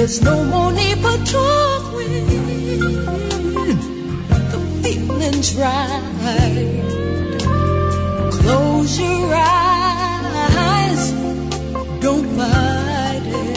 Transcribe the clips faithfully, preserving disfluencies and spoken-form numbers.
There's no more need for talking. The feeling's right. Close your eyes. Don't fight it.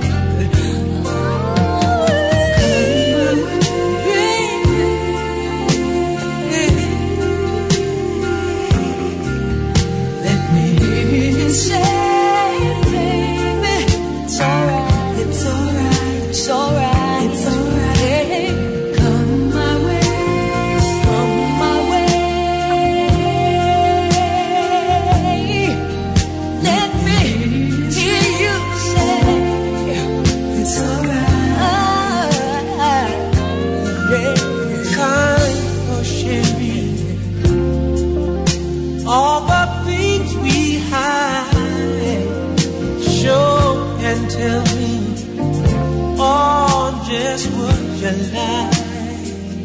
Let me hear you say, baby, it's alright, it's alright, it's alright, it's alright. Come my way, come my way. Let me hear you say, it's alright. Yeah. Kind of sharing all the things we hide. Show and tell me all just what you like.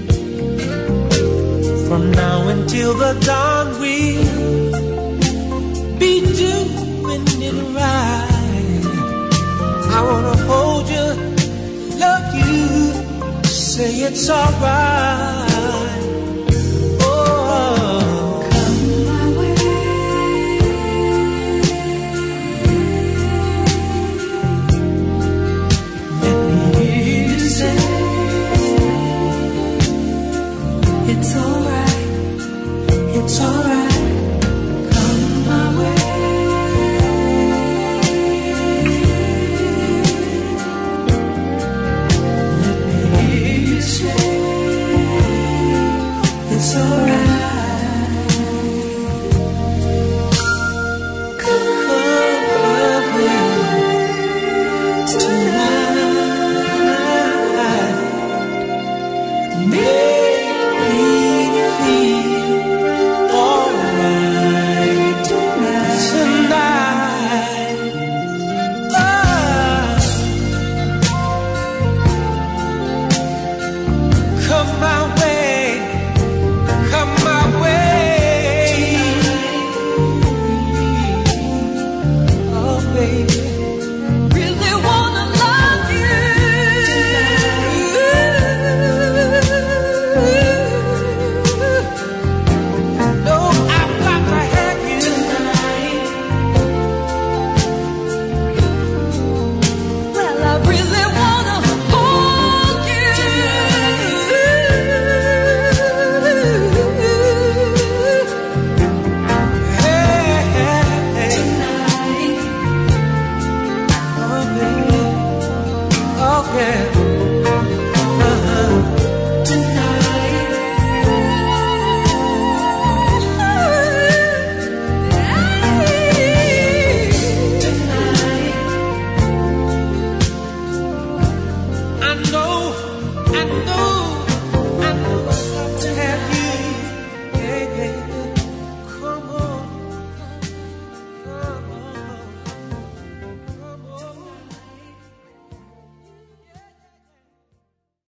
From now until the dawn we'll be doing it right. I wanna hold you, love you, say it's alright. Oh, come my way. Let me hear you say, it's alright, it's alright.